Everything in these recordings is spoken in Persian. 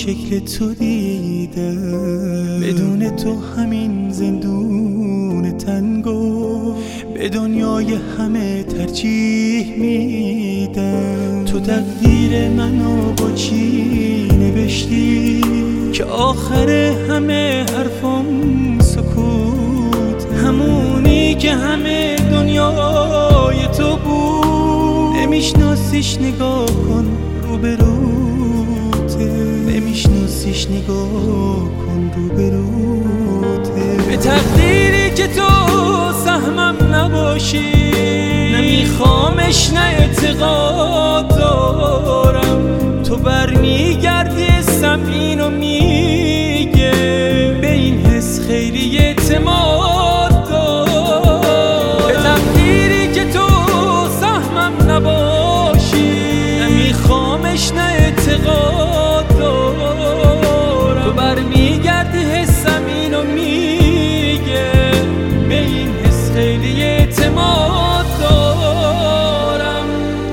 شکل تو دیدم، بدون تو همین زندون تنگو به دنیای همه ترجیح میدم. تو تقدیر منو با چی نوشتی که آخر همه حرفم سکوت، همونی که همه دنیای تو بود. نمیشناسیش نگاه کن روبروته، نمیشناسیش نگاه کن روبروته. به تقدیری که تو سهمم نباشی نمیخوامش، نه اعتقاد دارم. تو برمیگردی اسم اینو میگه، به این حس خیلی اعتماد دارم. به تقدیری که تو سهمم نباشی نمیخوامش، نه اعتقاد دارم. تو برمیگردی حسم اینو میگه، به این حس خیلی اعتماد دارم.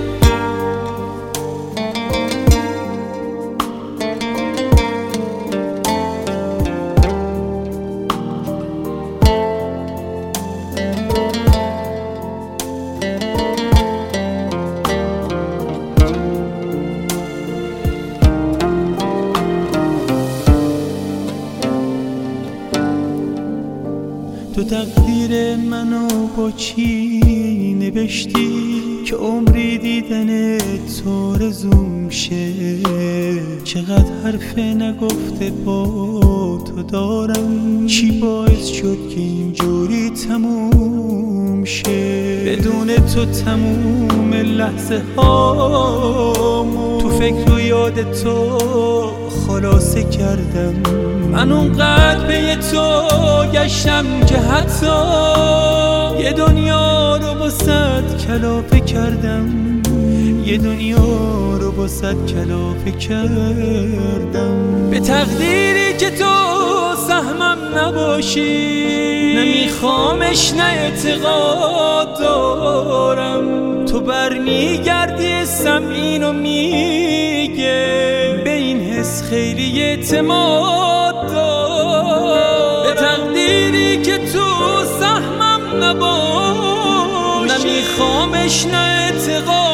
تو تقدیر منو با چی نوشتی که عمری دیدن تو رزوم شه؟ چقدر حرف نگفته با تو دارم، چی باعث شد که اینجوری تموم شه؟ بدون تو تموم لحظه هامو تو فکر و یاد تو خلاصه کردم. من اونقدر به تو گشتم که حتی یه دنیا رو با صد کلافه کردم، یه دنیا رو با صد کلافه کردم. به تقدیری که تو سهمم نباشی نمیخوامش، نه اعتقاد دارم. تو برمیگردی اسم اینو میگه، به این حس خیلی اعتماد دارم. به تقدیری که تو سهمم نباشی نمیخوامش، نه اعتقاد